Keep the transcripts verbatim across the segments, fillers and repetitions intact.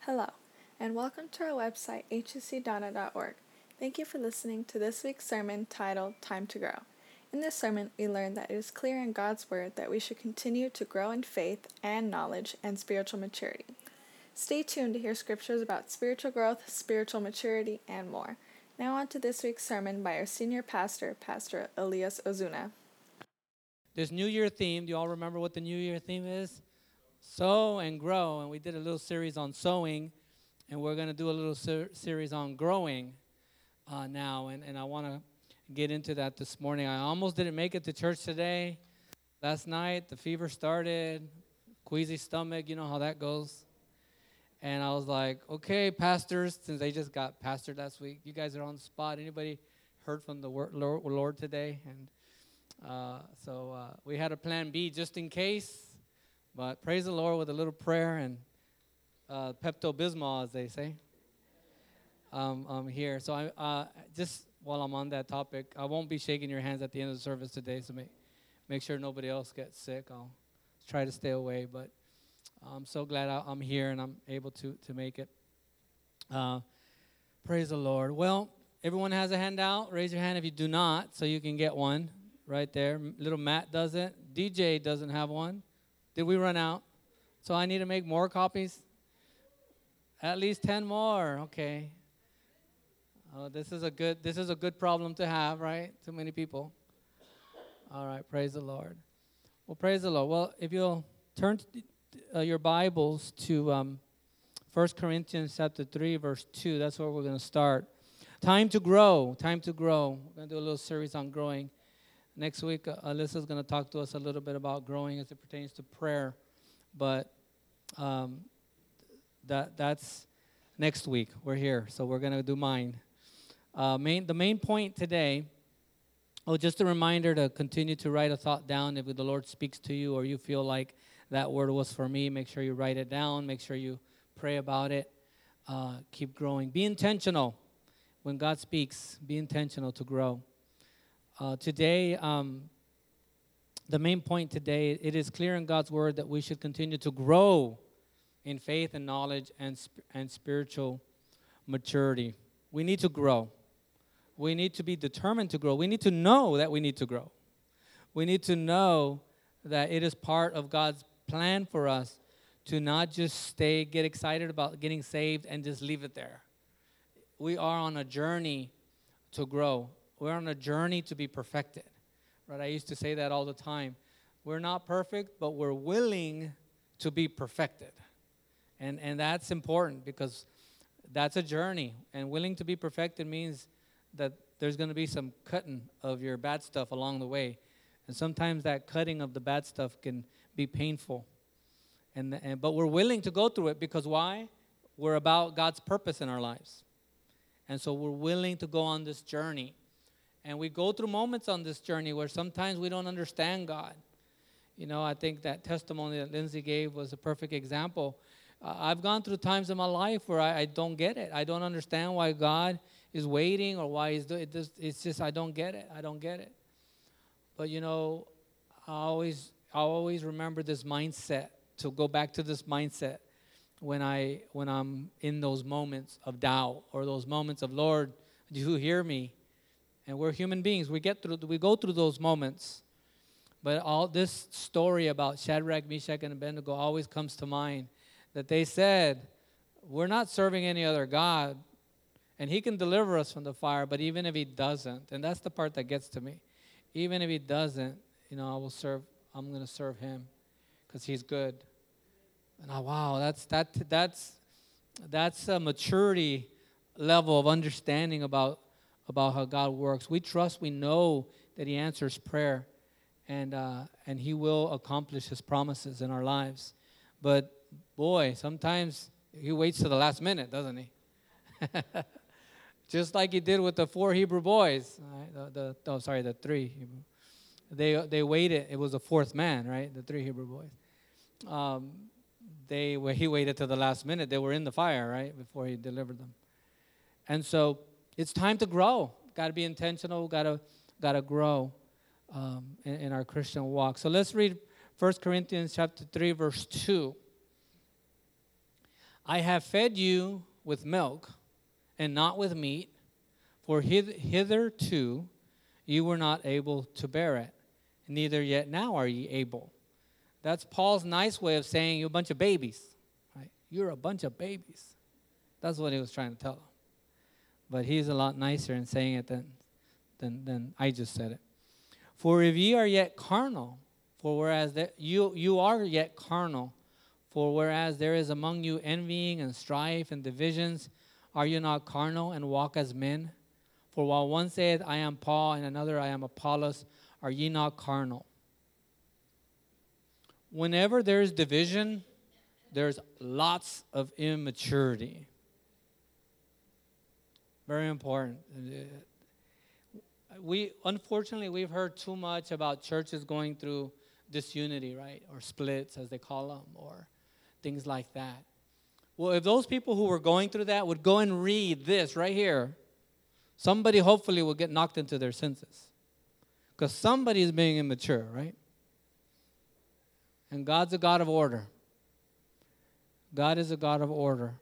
Hello, and welcome to our website, h u c donna dot org. Thank you for listening to this week's sermon titled Time to Grow. In this sermon, we learned that it is clear in God's Word that we should continue to grow in faith and knowledge and spiritual maturity. Stay tuned to hear scriptures about spiritual growth, spiritual maturity, and more. Now on to this week's sermon by our senior pastor, Pastor Elias Ozuna. This New Year theme, do you all remember what the New Year theme is? Sow and grow. And we did a little series on sowing, and we're going to do a little ser- series on growing uh, now. And, and I want to get into that this morning. I almost didn't make it to church today. Last night, the fever started, queasy stomach, you know how that goes. And I was like, okay, pastors, since they just got pastored last week, you guys are on the spot. Anybody heard from the wor- Lord today? And Uh, so uh, we had a plan B just in case, but praise the Lord with a little prayer and uh, Pepto-Bismol, as they say, um, um, here. So I uh, just while I'm on that topic, I won't be shaking your hands at the end of the service today, so make, make sure nobody else gets sick. I'll try to stay away, but I'm so glad I, I'm here and I'm able to, to make it. Uh, praise the Lord. Well, everyone has a handout. Raise your hand if you do not, so you can get one. Right there. Little Matt doesn't. D J doesn't have one. Did we run out? So I need to make more copies? At least ten more. Okay. Oh, this is a good this is a good problem to have, right? Too many people. All right, praise the Lord. Well, praise the Lord. Well, if you'll turn to, uh, your Bibles to um, First Corinthians chapter three, verse two, that's where we're going to start. Time to grow. Time to grow. We're going to do a little series on growing. Next week, uh, Alyssa's going to talk to us a little bit about growing as it pertains to prayer, but um, that that's next week. We're here, so we're going to do mine. Uh, main the main point today. Oh, just a reminder to continue to write a thought down. If the Lord speaks to you, or you feel like that word was for me, make sure you write it down. Make sure you pray about it. Uh, keep growing. Be intentional when God speaks. Be intentional to grow. Uh, today, um, the main point today, it is clear in God's word that we should continue to grow in faith and knowledge and, sp- and spiritual maturity. We need to grow. We need to be determined to grow. We need to know that we need to grow. We need to know that it is part of God's plan for us to not just stay, get excited about getting saved and just leave it there. We are on a journey to grow. We're on a journey to be perfected, right? I used to say that all the time. We're not perfect, but we're willing to be perfected. And and that's important because that's a journey. And willing to be perfected means that there's going to be some cutting of your bad stuff along the way. And sometimes that cutting of the bad stuff can be painful. And, and but we're willing to go through it because why? We're about God's purpose in our lives. And so we're willing to go on this journey. And we go through moments on this journey where sometimes we don't understand God. You know, I think that testimony that Lindsay gave was a perfect example. Uh, I've gone through times in my life where I, I don't get it. I don't understand why God is waiting or why He's doing it. Just, it's just I don't get it. I don't get it. But, you know, I always, I always remember this mindset, to go back to this mindset when, I, when I'm in those moments of doubt or those moments of, Lord, do you hear me? And we're human beings. We get through. We go through those moments. But all this story about Shadrach, Meshach, and Abednego always comes to mind. That they said, we're not serving any other God. And He can deliver us from the fire. But even if He doesn't, and that's the part that gets to me. Even if He doesn't, you know, I will serve. I'm going to serve Him because He's good. And I, wow, that's that. That's that's a maturity level of understanding about. about how God works. We trust, we know that He answers prayer, and uh, and He will accomplish His promises in our lives. But boy, sometimes He waits to the last minute, doesn't He? Just like He did with the four Hebrew boys. Right? The, the oh, sorry, the three Hebrew. They they waited. It was the fourth man, right? The three Hebrew boys. Um, they were, He waited to the last minute. They were in the fire, right, before He delivered them. And so it's time to grow. Got to be intentional. Got to got to grow um, in, in our Christian walk. So let's read First Corinthians chapter three, verse two. I have fed you with milk and not with meat, for hith- hitherto you were not able to bear it, neither yet now are ye able. That's Paul's nice way of saying you're a bunch of babies. Right? You're a bunch of babies. That's what he was trying to tell them. But he's a lot nicer in saying it than, than, than I just said it. For if ye are yet carnal, for whereas there, you, you are yet carnal, for whereas there is among you envying and strife and divisions, are you not carnal and walk as men? For while one saith, I am Paul, and another, I am Apollos, are ye not carnal? Whenever there's division, there's lots of immaturity. Very important. We, unfortunately, we've heard too much about churches going through disunity, right? Or splits, as they call them, or things like that. Well, if those people who were going through that would go and read this right here, somebody hopefully will get knocked into their senses. Because somebody is being immature, right? And God's a God of order. God is a God of order.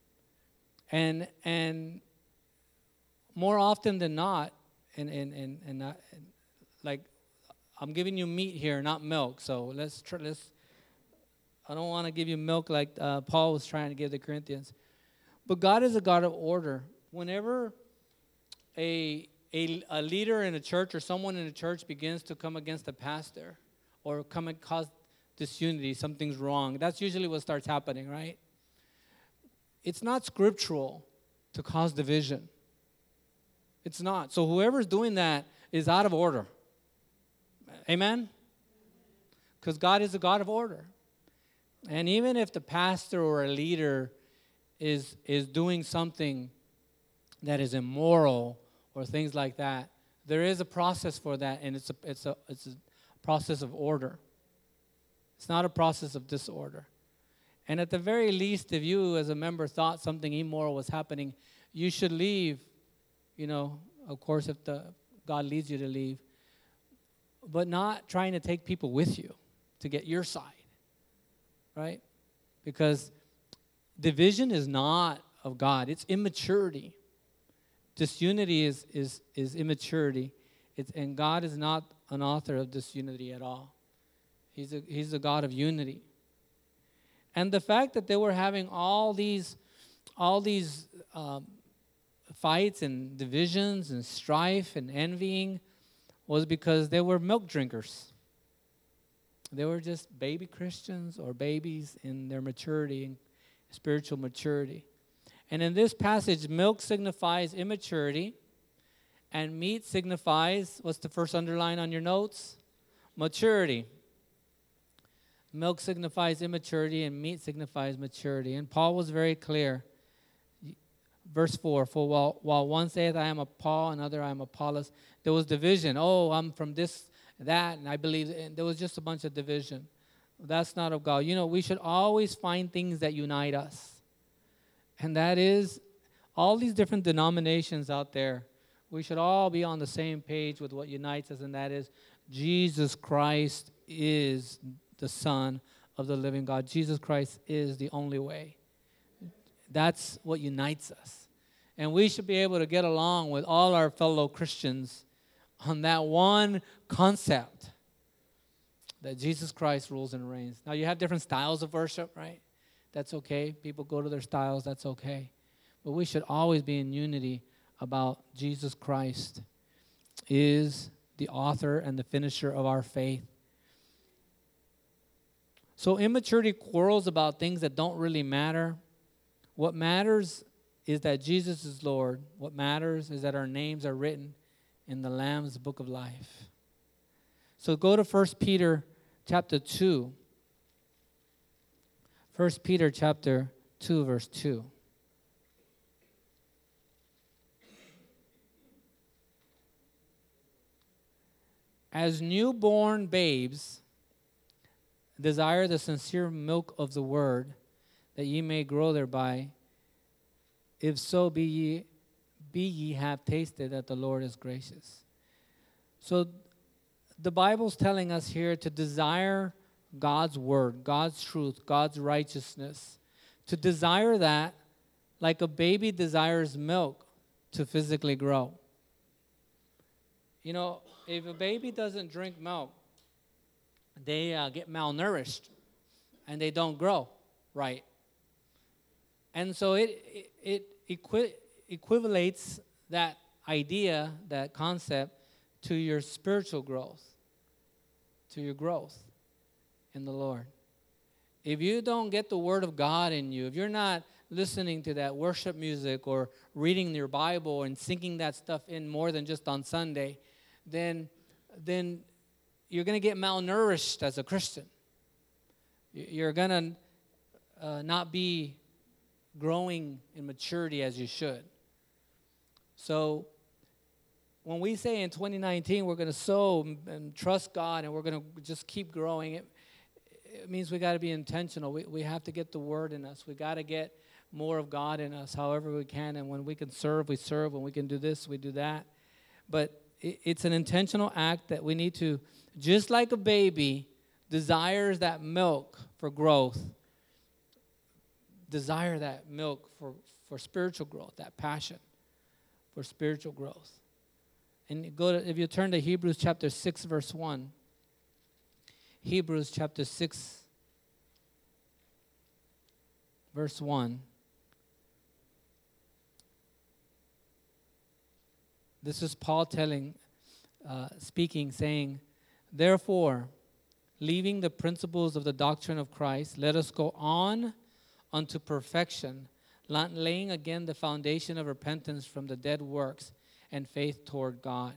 And and more often than not, and and and, and, not, and like I'm giving you meat here, not milk. So let's try, let's. I don't want to give you milk like uh, Paul was trying to give the Corinthians. But God is a God of order. Whenever a a, a leader in a church or someone in a church begins to come against a pastor or come and cause disunity, something's wrong. That's usually what starts happening, right? It's not scriptural to cause division. It's not. So whoever's doing that is out of order. Amen? Because God is a God of order. And even if the pastor or a leader is is doing something that is immoral or things like that, there is a process for that, and it's a it's a it's a process of order. It's not a process of disorder. And at the very least, if you as a member thought something immoral was happening, you should leave, you know, of course, if the God leads you to leave, but not trying to take people with you to get your side, right? Because division is not of God. It's immaturity. Disunity is is is immaturity. It's, and God is not an author of disunity at all. He's a, he's a God of unity. And the fact that they were having all these, all these um, fights and divisions and strife and envying was because they were milk drinkers. They were just baby Christians or babies in their maturity, and spiritual maturity. And in this passage, milk signifies immaturity, and meat signifies, what's the first underline on your notes? Maturity. Milk signifies immaturity, and meat signifies maturity. And Paul was very clear. Verse four, for while, while one saith, I am a Paul, another I am Apollos, there was division. Oh, I'm from this, that, and I believe, and there was just a bunch of division. That's not of God. You know, we should always find things that unite us. And that is, all these different denominations out there, we should all be on the same page with what unites us, and that is Jesus Christ is the Son of the living God. Jesus Christ is the only way. That's what unites us. And we should be able to get along with all our fellow Christians on that one concept, that Jesus Christ rules and reigns. Now, you have different styles of worship, right? That's okay. People go to their styles. That's okay. But we should always be in unity about Jesus Christ is the author and the finisher of our faith. So immaturity quarrels about things that don't really matter. What matters is that Jesus is Lord. What matters is that our names are written in the Lamb's book of life. So go to First Peter chapter two. First Peter chapter two, verse two. As newborn babes, desire the sincere milk of the word, that ye may grow thereby. If so be ye, be ye have tasted that the Lord is gracious. So the Bible's telling us here to desire God's word, God's truth, God's righteousness, to desire that like a baby desires milk to physically grow. You know, if a baby doesn't drink milk, they uh, get malnourished and they don't grow right. And so it it, it equi- equivalates that idea, that concept, to your spiritual growth, to your growth in the Lord. If you don't get the Word of God in you, if you're not listening to that worship music or reading your Bible and sinking that stuff in more than just on Sunday, then, then you're going to get malnourished as a Christian. You're going to uh, not be growing in maturity as you should. So when we say in twenty nineteen we're going to sow and trust God and we're going to just keep growing, it, it means we got to be intentional. We we have to get the Word in us. We got to get more of God in us however we can. And when we can serve, we serve. When we can do this, we do that. But it, it's an intentional act that we need to, just like a baby desires that milk for growth, desire that milk for, for spiritual growth, that passion for spiritual growth. And you go to, if you turn to Hebrews chapter six, verse one. Hebrews chapter six, verse one. This is Paul telling, uh, speaking, saying, "Therefore, leaving the principles of the doctrine of Christ, let us go on unto perfection, not laying again the foundation of repentance from the dead works and faith toward God."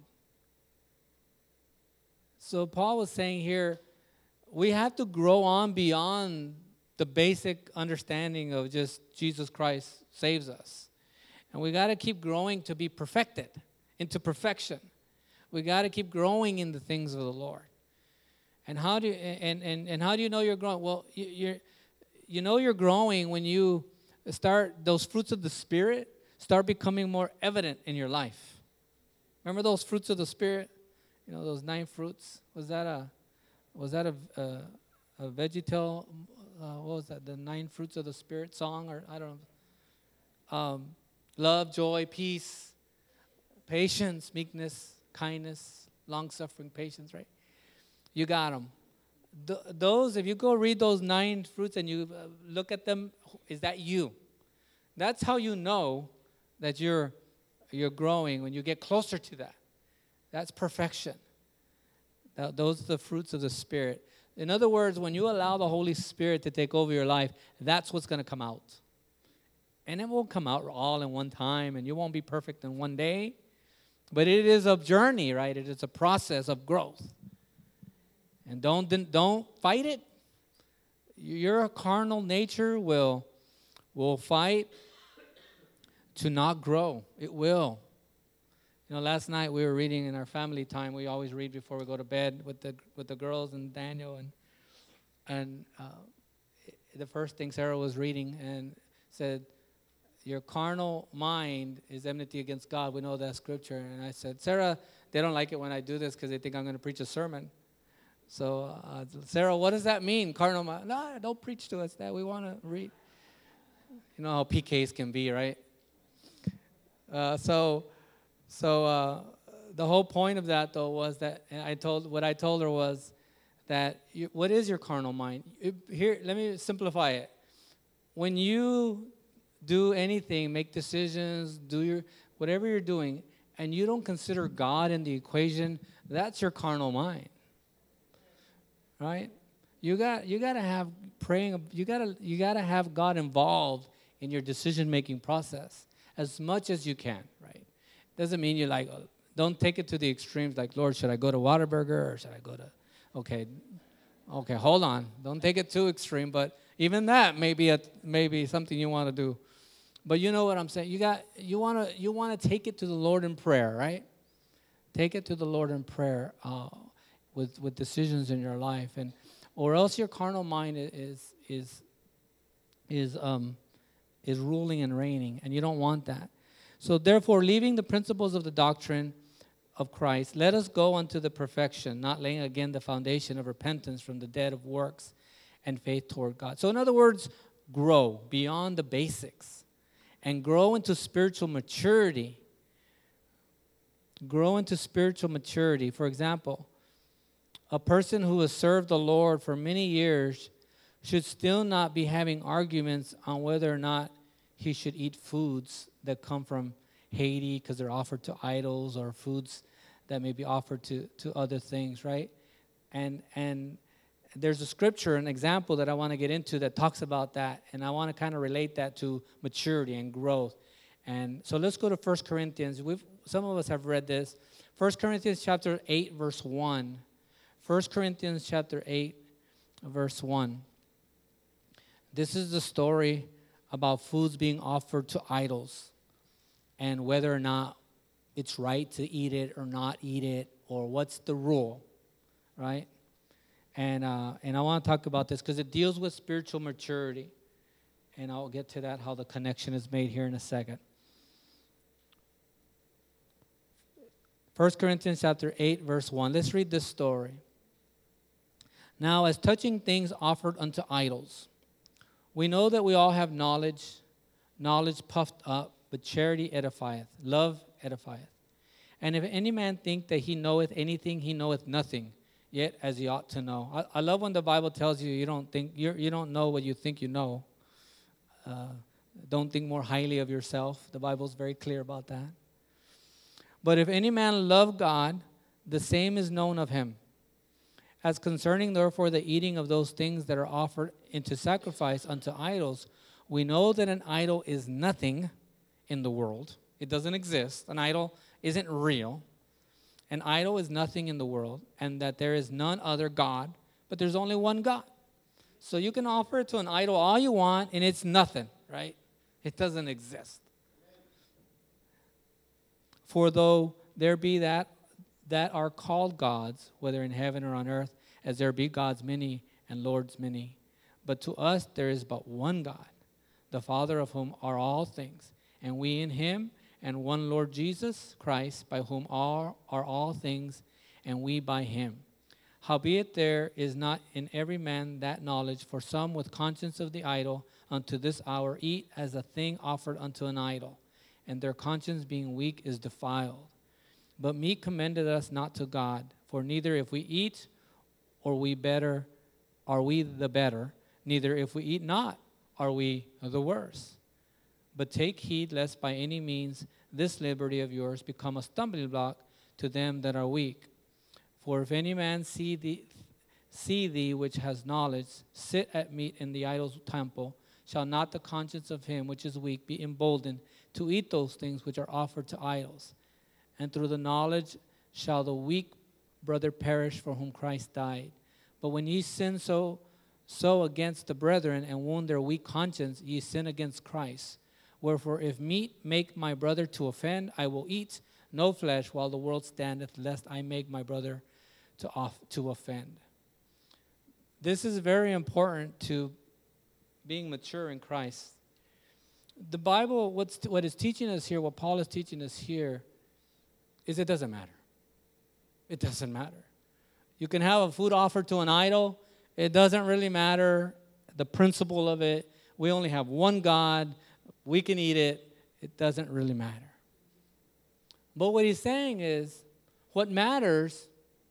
So Paul was saying here, we have to grow on beyond the basic understanding of just Jesus Christ saves us. And we got to keep growing to be perfected, into perfection. We got to keep growing in the things of the Lord. And how do you, and, and, and how do you know you're growing? Well, you, you're, you know you're growing when you start, those fruits of the Spirit start becoming more evident in your life. Remember those fruits of the Spirit? You know, those nine fruits? Was that a, was that a, a, a VeggieTale, uh, what was that, the nine fruits of the Spirit song? Or I don't know. Um, love, joy, peace, patience, meekness, kindness, long-suffering, patience, right? You got them. Th- those, if you go read those nine fruits and you uh, look at them, is that you? That's how you know that you're you're growing, when you get closer to that. That's perfection. That, those are the fruits of the Spirit. In other words, when you allow the Holy Spirit to take over your life, that's what's going to come out. And it won't come out all in one time, and you won't be perfect in one day. But it is a journey, right? It is a process of growth. And don't don't fight it. Your carnal nature will will fight to not grow. It will. You know, last night we were reading in our family time. We always read before we go to bed with the with the girls and Daniel, and and uh, the first thing Sarah was reading and said, "Your carnal mind is enmity against God." We know that scripture. And I said, "Sarah, they don't like it when I do this because they think I'm going to preach a sermon." So, uh, Sarah, what does that mean, carnal mind? No, don't preach to us that. We want to read. You know how P Ks can be, right? Uh, so, so uh, the whole point of that, though, was that, and I told, what I told her was that, you, what is your carnal mind? It, here, let me simplify it. When you do anything, make decisions, do your, whatever you're doing, and you don't consider God in the equation, that's your carnal mind. Right? You got you got to have praying. You got to you got to have God involved in your decision-making process as much as you can. Right? Doesn't mean you're like, oh, don't take it to the extremes. Like, Lord, should I go to Whataburger or should I go to? Okay, okay, hold on. Don't take it too extreme. But even that may be a maybe something you want to do. But you know what I'm saying. You got you want to you want to take it to the Lord in prayer, right? Take it to the Lord in prayer. Uh, With, with decisions in your life, and or else your carnal mind is is is um is ruling and reigning, and you don't want that. So therefore, leaving the principles of the doctrine of Christ, let us go unto the perfection, not laying again the foundation of repentance from the dead of works and faith toward God. So in other words, grow beyond the basics and grow into spiritual maturity. Grow into spiritual maturity. For example, a person who has served the Lord for many years should still not be having arguments on whether or not he should eat foods that come from Haiti because they're offered to idols, or foods that may be offered to, to other things, right? And and there's a scripture, an example that I want to get into that talks about that, and I want to kind of relate that to maturity and growth. And so let's go to First Corinthians. We've some of us have read this. First Corinthians chapter eight, verse one. First Corinthians chapter eight, verse one. This is the story about foods being offered to idols and whether or not it's right to eat it or not eat it, or what's the rule, right? And uh, and I want to talk about this because it deals with spiritual maturity. And I'll get to that, how the connection is made here in a second. First Corinthians chapter eight, verse one. Let's read this story. Now, as touching things offered unto idols, we know that we all have knowledge, knowledge puffed up, but charity edifieth, love edifieth. And if any man think that he knoweth anything, he knoweth nothing, yet as he ought to know. I, I love when the Bible tells you you don't think you're, you don't know what you think you know. Uh, don't think more highly of yourself. The Bible's very clear about that. But if any man love God, the same is known of him. As concerning, therefore, the eating of those things that are offered into sacrifice unto idols, we know that an idol is nothing in the world. It doesn't exist. An idol isn't real. An idol is nothing in the world, and that there is none other God, but there's only one God. So you can offer it to an idol all you want, and it's nothing, right? It doesn't exist. For though there be that that are called gods, whether in heaven or on earth, as there be gods many and lords many. But to us there is but one God, the Father of whom are all things, and we in him, and one Lord Jesus Christ, by whom all are all things, and we by him. Howbeit there is not in every man that knowledge, for some with conscience of the idol unto this hour eat as a thing offered unto an idol, and their conscience being weak is defiled. But meat commendeth us not to God, for neither if we eat or we better are we the better, neither if we eat not are we the worse. But take heed lest by any means this liberty of yours become a stumbling block to them that are weak. For if any man see thee, see thee which has knowledge, sit at meat in the idol's temple, shall not the conscience of him which is weak be emboldened to eat those things which are offered to idols? And through the knowledge shall the weak brother perish for whom Christ died. But when ye sin so, so against the brethren and wound their weak conscience, ye sin against Christ. Wherefore, if meat make my brother to offend, I will eat no flesh while the world standeth, lest I make my brother to off, to offend. This is very important to being mature in Christ. The Bible, what's, what is teaching us here, what Paul is teaching us here, is it doesn't matter. It doesn't matter. You can have a food offered to an idol. It doesn't really matter the principle of it. We only have one God. We can eat it. It doesn't really matter. But what he's saying is, what matters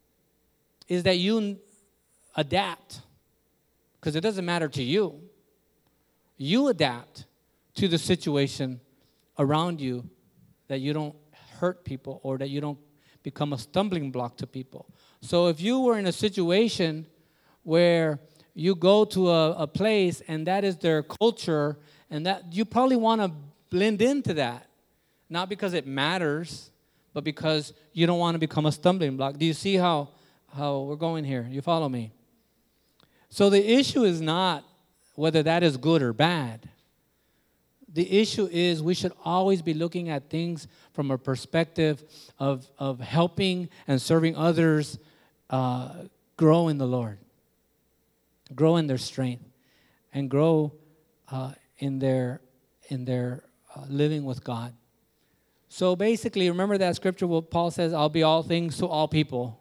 is that you adapt, because it doesn't matter to you. You adapt to the situation around you, that you don't hurt people or that you don't become a stumbling block to people. So if you were in a situation where you go to a, a place and that is their culture, and that you probably want to blend into that, not because it matters, but because you don't want to become a stumbling block. Do you see how, how we're going here? You follow me? So the issue is not whether that is good or bad. The issue is we should always be looking at things from a perspective of, of helping and serving others uh, grow in the Lord, grow in their strength, and grow uh, in their in their uh, living with God. So basically, remember that scripture where Paul says, I'll be all things to all people,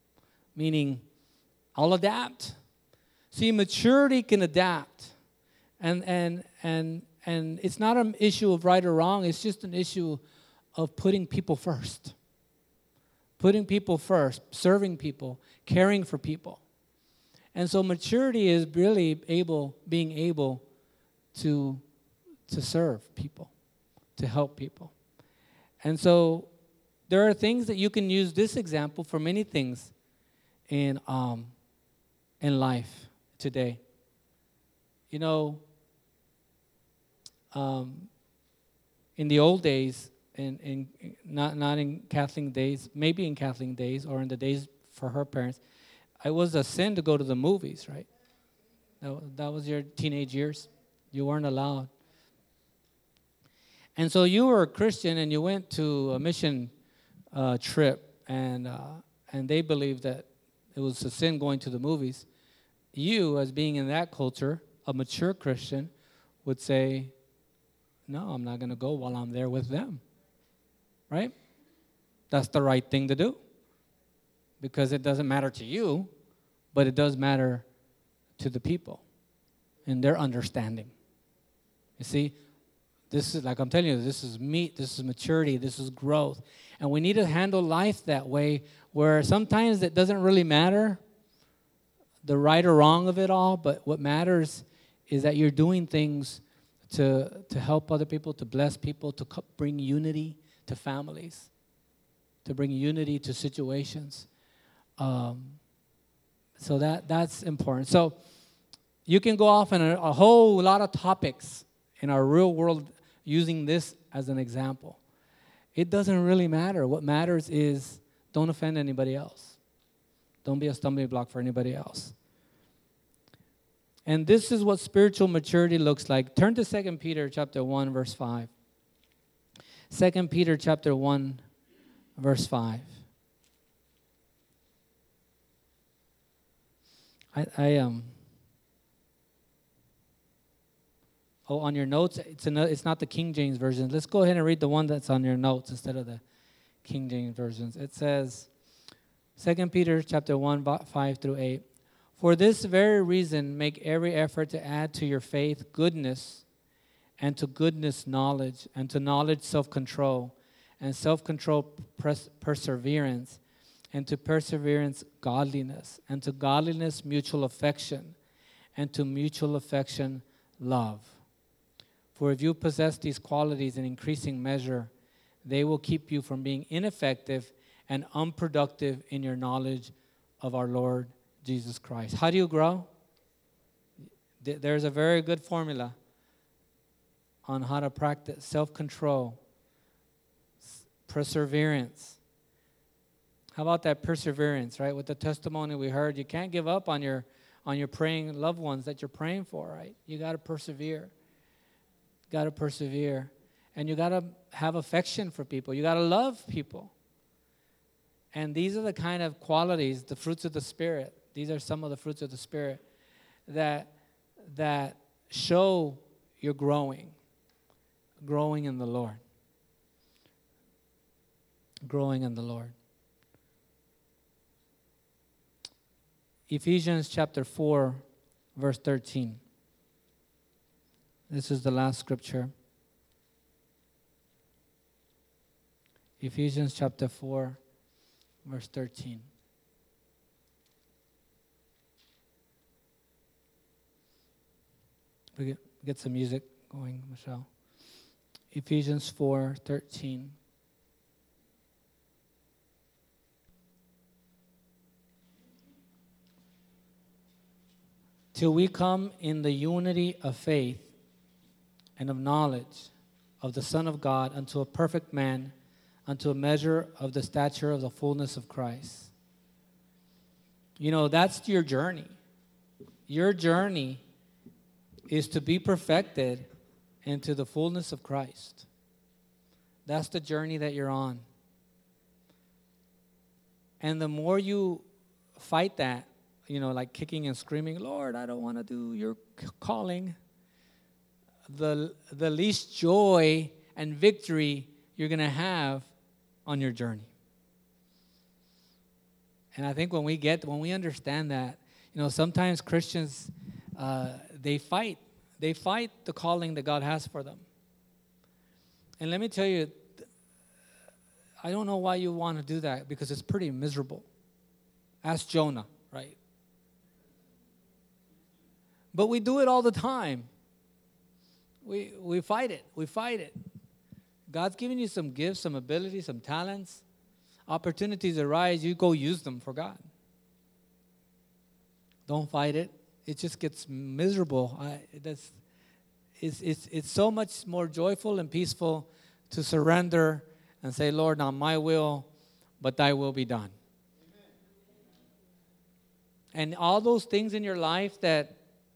meaning I'll adapt. See, maturity can adapt. And and and and it's not an issue of right or wrong. It's just an issue of putting people first. Putting people first, serving people, caring for people. And so maturity is really able, being able to, to serve people, to help people. And so there are things that you can use this example for many things in um, in life today. You know, um, in the old days, in, in not not in Catholic days, maybe in Catholic days or in the days for her parents, it was a sin to go to the movies, right? That, that was your teenage years. You weren't allowed. And so you were a Christian and you went to a mission uh, trip, and uh, and they believed that it was a sin going to the movies. You, as being in that culture, a mature Christian, would say, no, I'm not going to go while I'm there with them. Right? That's the right thing to do. Because it doesn't matter to you, but it does matter to the people and their understanding. You see, this is, like I'm telling you, this is meat, this is maturity, this is growth. And we need to handle life that way, where sometimes it doesn't really matter the right or wrong of it all, but what matters is that you're doing things to, to help other people, to bless people, to co- bring unity to families, to bring unity to situations. Um, so that that's important. So you can go off on a, a whole lot of topics in our real world using this as an example. It doesn't really matter. What matters is don't offend anybody else. Don't be a stumbling block for anybody else. And this is what spiritual maturity looks like. Turn to Second Peter chapter one, verse five. Second Peter chapter one, verse five. I, I um. Oh, on your notes, it's another, it's not the King James version. Let's go ahead and read the one that's on your notes instead of the King James versions. It says, Second Peter chapter one, five through eight. For this very reason, make every effort to add to your faith goodness, and to goodness knowledge, and to knowledge self-control, and self-control pers- perseverance, and to perseverance godliness, and to godliness mutual affection, and to mutual affection love. For if you possess these qualities in increasing measure, they will keep you from being ineffective and unproductive in your knowledge of our Lord Jesus Christ. How do you grow? There's a very good formula on how to practice self-control, perseverance. How about that perseverance, right? With the testimony we heard, you can't give up on your on your praying loved ones that you're praying for, right? You got to persevere. Got to persevere. And you got to have affection for people. You got to love people. And these are the kind of qualities, the fruits of the Spirit. These are some of the fruits of the Spirit that that show you're growing. Growing in the Lord. Growing in the Lord. Ephesians chapter four, verse thirteen. This is the last scripture. Ephesians chapter four, verse thirteen. We get, get some music going, Michelle. Ephesians four, thirteen. Till we come in the unity of faith and of knowledge of the Son of God unto a perfect man, unto a measure of the stature of the fullness of Christ. You know, that's your journey. Your journey is to be perfected into the fullness of Christ. That's the journey that you're on. And the more you fight that, you know, like kicking and screaming, Lord, I don't want to do your calling, the the least joy and victory you're going to have on your journey. And I think when we get, when we understand that, you know, sometimes Christians, uh, they fight they fight the calling that God has for them. And let me tell you, I don't know why you want to do that, because it's pretty miserable. Ask Jonah, right? But we do it all the time. We we fight it. We fight it. God's giving you some gifts, some abilities, some talents. Opportunities arise, you go use them for God. Don't fight it. It just gets miserable. I, that's, it's, it's, it's so much more joyful and peaceful to surrender and say, Lord, not my will, but thy will be done. Amen. And all those things in your life that,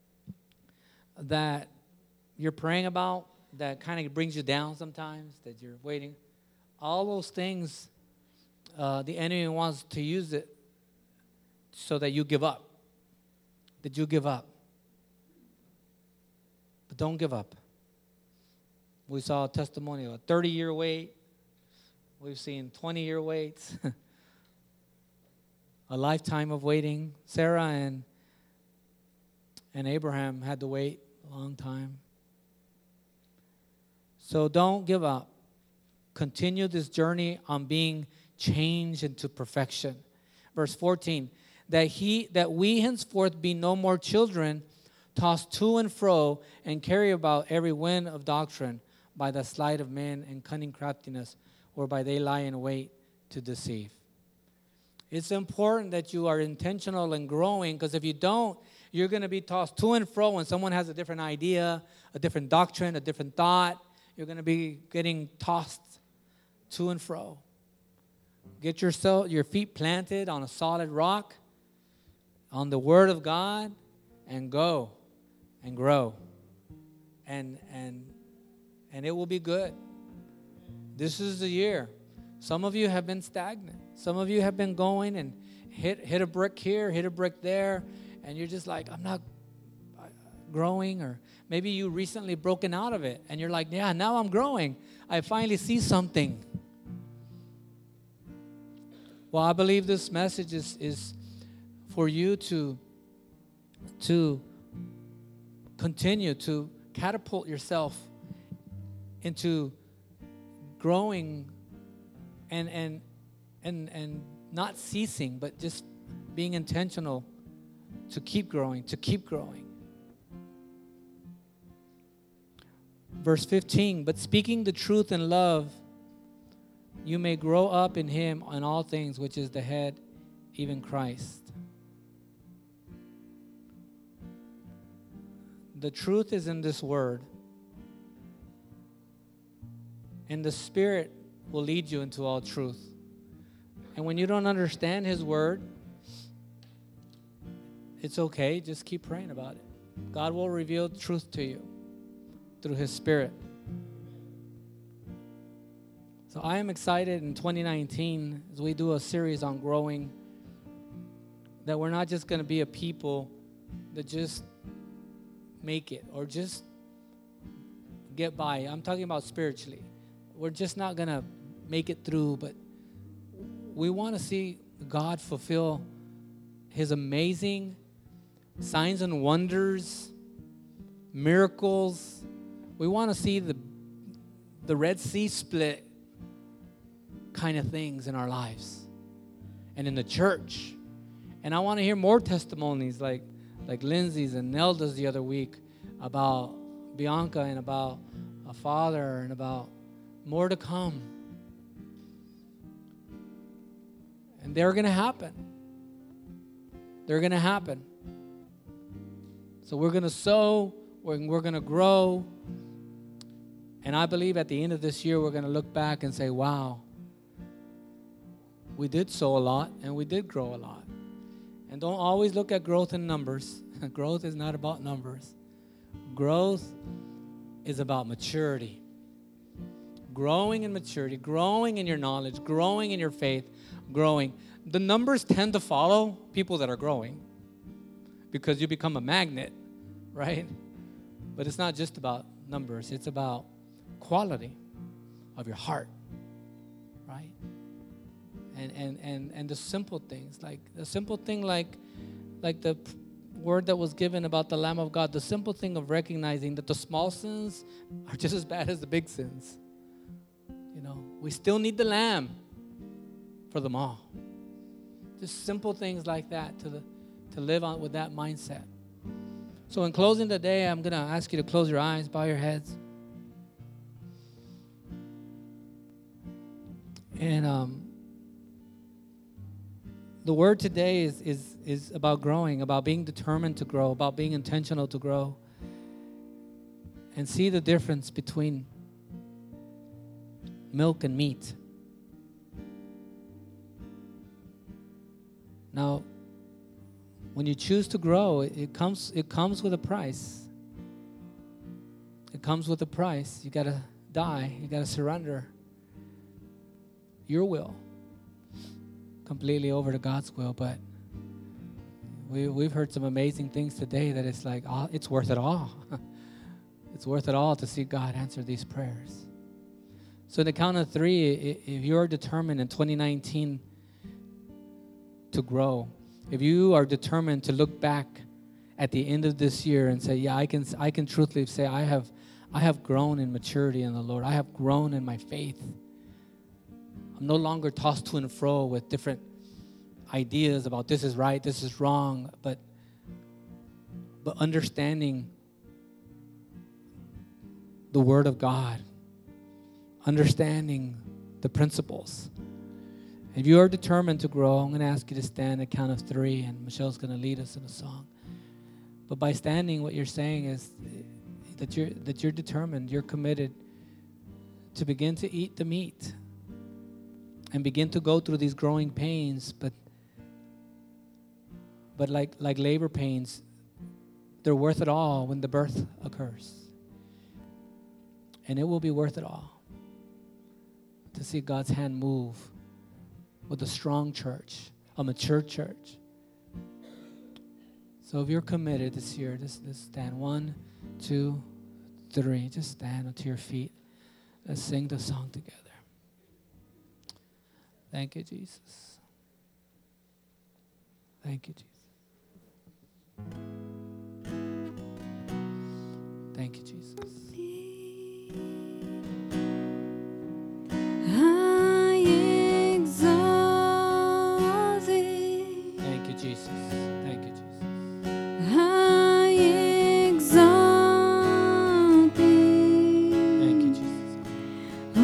that you're praying about, that kind of brings you down sometimes, that you're waiting, all those things, uh, the enemy wants to use it so that you give up. That you give up. But don't give up. We saw a testimony of a thirty-year wait. We've seen twenty-year waits. A lifetime of waiting. Sarah and, and Abraham had to wait a long time. So don't give up. Continue this journey on being changed into perfection. Verse fourteen, that he that we henceforth be no more children, tossed to and fro, and carry about every wind of doctrine, by the sleight of men and cunning craftiness, whereby they lie in wait to deceive. It's important that you are intentional and growing, because if you don't, you're going to be tossed to and fro when someone has a different idea, a different doctrine, a different thought. You're going to be getting tossed to and fro. Get yourself, your feet planted on a solid rock, on the Word of God, and go and grow. And and and it will be good. This is the year. Some of you have been stagnant. Some of you have been going and hit hit a brick here, hit a brick there, and you're just like, I'm not growing. Or maybe you recently broken out of it, and you're like, yeah, now I'm growing. I finally see something. Well, I believe this message is, is for you to, to continue to catapult yourself into growing and and and and not ceasing, but just being intentional to keep growing, to keep growing. Verse fifteen, but speaking the truth in love, you may grow up in him on all things, which is the head, even Christ. The truth is in this word. And the Spirit will lead you into all truth. And when you don't understand his word, it's okay. Just keep praying about it. God will reveal truth to you through his Spirit. So I am excited in twenty nineteen, as we do a series on growing, that we're not just going to be a people that just make it or just get by. I'm talking about spiritually. We're just not going to make it through, but we want to see God fulfill his amazing signs and wonders, miracles. We want to see the the Red Sea split kind of things in our lives and in the church. And I want to hear more testimonies like like Lindsay's and Nelda's the other week about Bianca and about a father and about more to come. And they're going to happen. They're going to happen. So we're going to sow, we're, we're going to grow. And I believe at the end of this year, we're going to look back and say, wow, we did sow a lot and we did grow a lot. And don't always look at growth in numbers. Growth is not about numbers. Growth is about maturity. Growing in maturity, growing in your knowledge, growing in your faith, growing. The numbers tend to follow people that are growing because you become a magnet, right? But it's not just about numbers. It's about quality of your heart, right? And and and and the simple things, like the simple thing like like the word that was given about the Lamb of God, the simple thing of recognizing that the small sins are just as bad as the big sins. You know, we still need the Lamb for them all. Just simple things like that to the, to live on with that mindset. So in closing today, I'm going to ask you to close your eyes, bow your heads. And um, the word today is, is, is about growing, about being determined to grow, about being intentional to grow. And see the difference between milk and meat. Now, when you choose to grow, it, it comes it comes with a price. It comes with a price. You got to die. You got to surrender your will completely over to God's will. But we, we've heard some amazing things today that it's like, oh, it's worth it all. It's worth it all to see God answer these prayers. So in the count of three, if you're determined in twenty nineteen to grow, if you are determined to look back at the end of this year and say, yeah, I can I can truthfully say I have I have grown in maturity in the Lord. I have grown in my faith. I'm no longer tossed to and fro with different ideas about this is right, this is wrong, but but understanding the Word of God, understanding the principles. If you are determined to grow, I'm going to ask you to stand at the count of three, and Michelle's going to lead us in a song. But by standing, what you're saying is that you're that you're determined, you're committed to begin to eat the meat and begin to go through these growing pains. But but like like labor pains, they're worth it all when the birth occurs. And it will be worth it all to see God's hand move with a strong church, a mature church. So if you're committed this year, just, just stand. One, two, three. Just stand onto your feet. Let's sing the song together. Thank you, Jesus. Thank you, Jesus. Thank you, Jesus. Jesus. Thank you, Jesus. I exalt thee. Thank you, Jesus. Oh,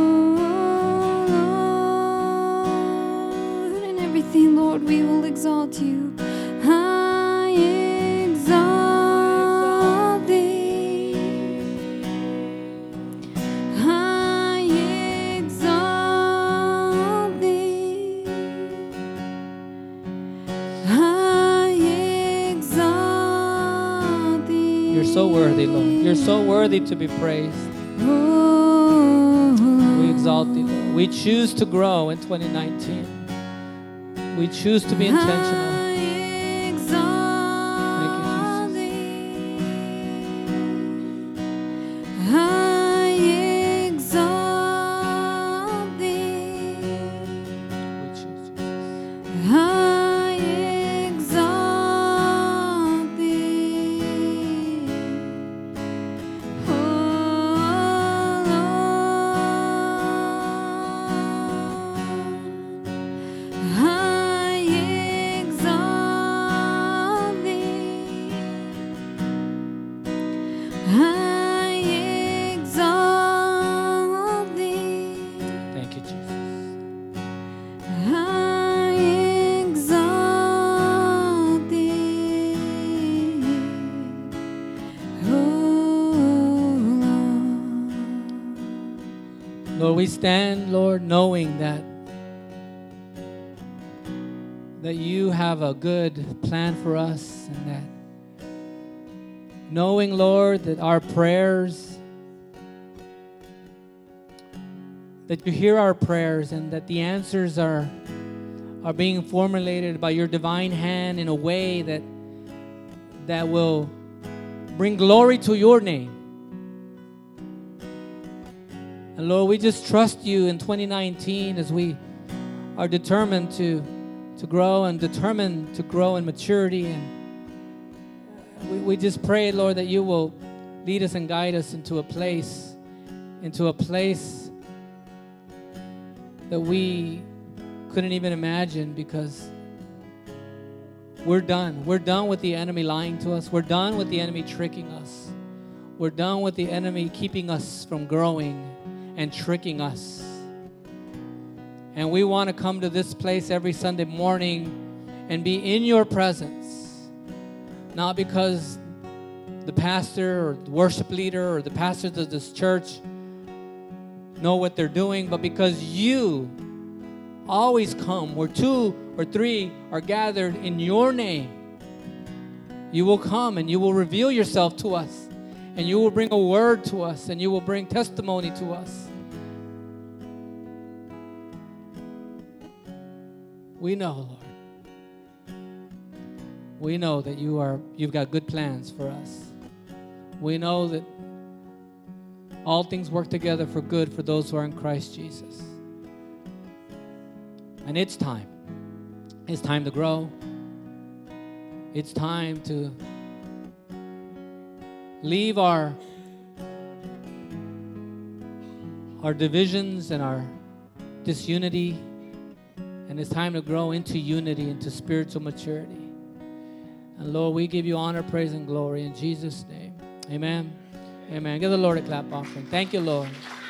Lord, in everything, Lord, we will exalt you. I exalt thee. I exalt thee. I exalt thee. You're so worthy, Lord. You're so worthy to be praised. Oh, We exalt thee, Lord. We choose to grow in twenty nineteen. We choose to be intentional. I exalt thee. I exalt thee. We choose, Jesus. I exalt thee. Oh, Lord, I exalt thee. I exalt thee. Thank you, Jesus. I exalt thee. Oh, Lord. Lord, we stand, Lord, knowing that that you have a good plan for us, and that knowing, Lord, that our prayers, that you hear our prayers, and that the answers are are being formulated by your divine hand in a way that that will bring glory to your name. And Lord, we just trust you in twenty nineteen as we are determined to, to grow and determined to grow in maturity and, we, we just pray, Lord, that you will lead us and guide us into a place, into a place that we couldn't even imagine, because we're done. We're done with the enemy lying to us. We're done with the enemy tricking us. We're done with the enemy keeping us from growing and tricking us. And we want to come to this place every Sunday morning and be in your presence. Not because the pastor or the worship leader or the pastors of this church know what they're doing, but because you always come where two or three are gathered in your name. You will come and you will reveal yourself to us, and you will bring a word to us, and you will bring testimony to us. We know, Lord. We know that you are, you've got good plans for us. We know that all things work together for good for those who are in Christ Jesus. And it's time. It's time to grow. It's time to leave our our divisions and our disunity, and it's time to grow into unity, into spiritual maturity. And Lord, we give you honor, praise, and glory in Jesus' name. Amen. Amen. Give the Lord a clap offering. Thank you, Lord.